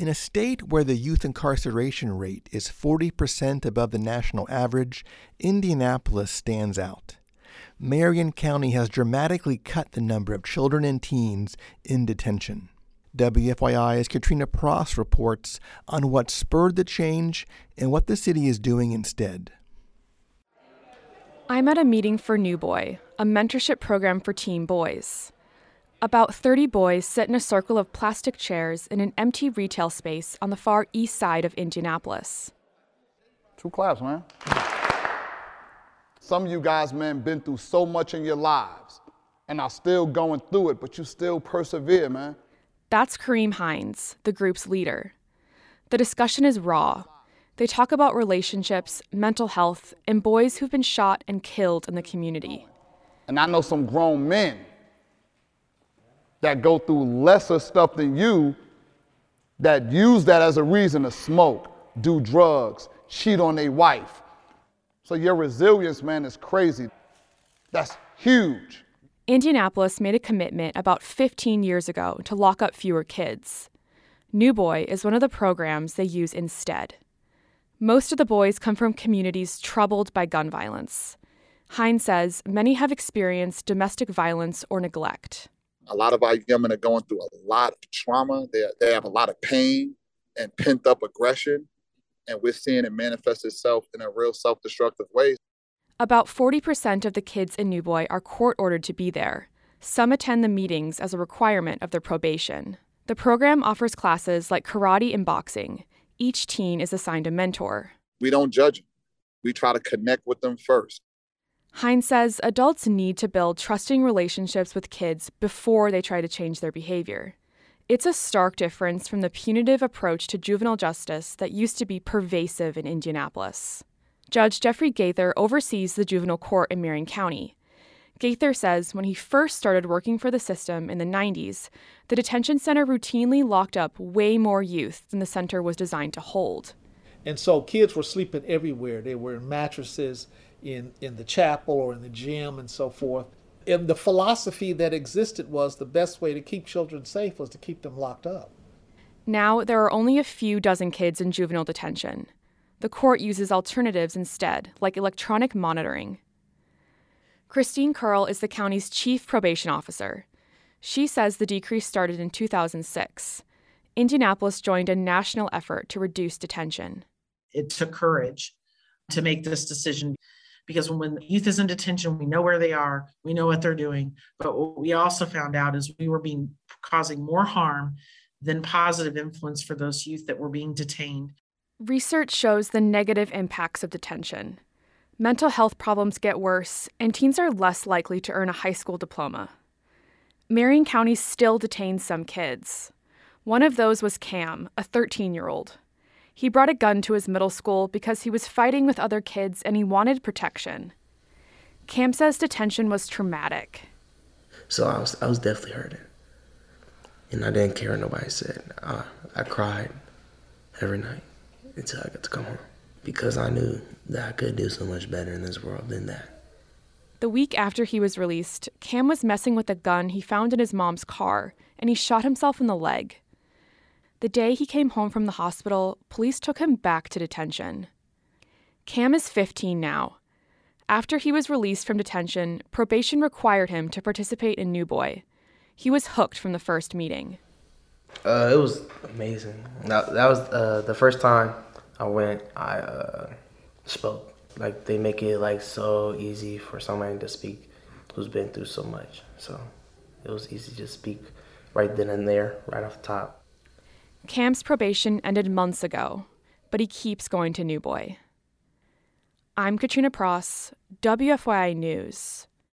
In a state where the youth incarceration rate is 40% above the national average, Indianapolis stands out. Marion County has dramatically cut the number of children and teens in detention. WFYI's Katrina Pross reports on what spurred the change and what the city is doing instead. I'm at a meeting for New Boy, a mentorship program for teen boys. About 30 boys sit in a circle of plastic chairs in an empty retail space on the far east side of Indianapolis. 2 claps, man. Some of you guys, man, been through so much in your lives and are still going through it, but you still persevere, man. That's Kareem Hines, the group's leader. The discussion is raw. They talk about relationships, mental health, and boys who've been shot and killed in the community. And I know some grown men that go through lesser stuff than you that use that as a reason to smoke, do drugs, cheat on their wife. So your resilience, man, is crazy. That's huge. Indianapolis made a commitment about 15 years ago to lock up fewer kids. New Boy is one of the programs they use instead. Most of the boys come from communities troubled by gun violence. Hines says many have experienced domestic violence or neglect. A lot of our young men are going through a lot of trauma. They have a lot of pain and pent-up aggression, and we're seeing it manifest itself in a real self-destructive way. About 40% of the kids in New Boy are court-ordered to be there. Some attend the meetings as a requirement of their probation. The program offers classes like karate and boxing. Each teen is assigned a mentor. We don't judge them. We try to connect with them first. Hines says adults need to build trusting relationships with kids before they try to change their behavior. It's a stark difference from the punitive approach to juvenile justice that used to be pervasive in Indianapolis. Judge Jeffrey Gaither oversees the juvenile court in Marion County. Gaither says when he first started working for the system in the 90s, the detention center routinely locked up way more youth than the center was designed to hold. And so kids were sleeping everywhere. They were in mattresses, in the chapel or in the gym and so forth. And the philosophy that existed was the best way to keep children safe was to keep them locked up. Now there are only a few dozen kids in juvenile detention. The court uses alternatives instead, like electronic monitoring. Christine Curl is the county's chief probation officer. She says the decrease started in 2006. Indianapolis joined a national effort to reduce detention. It took courage to make this decision because when the youth is in detention, we know where they are, we know what they're doing. But what we also found out is we were causing more harm than positive influence for those youth that were being detained. Research shows the negative impacts of detention. Mental health problems get worse, and teens are less likely to earn a high school diploma. Marion County still detains some kids. One of those was Cam, a 13-year-old. He brought a gun to his middle school because he was fighting with other kids and he wanted protection. Cam says detention was traumatic. So I was definitely hurting. And I didn't care what nobody said. I cried every night until I got to come home because I knew that I could do so much better in this world than that. The week after he was released, Cam was messing with a gun he found in his mom's car, and he shot himself in the leg. The day he came home from the hospital, police took him back to detention. Cam is 15 now. After he was released from detention, probation required him to participate in New Boy. He was hooked from the first meeting. It was amazing. That was the first time I went, I spoke. Like, they make it, like, so easy for somebody to speak who's been through so much. So it was easy to speak right then and there, right off the top. Cam's probation ended months ago, but he keeps going to New Boy. I'm Katrina Pross, WFYI News.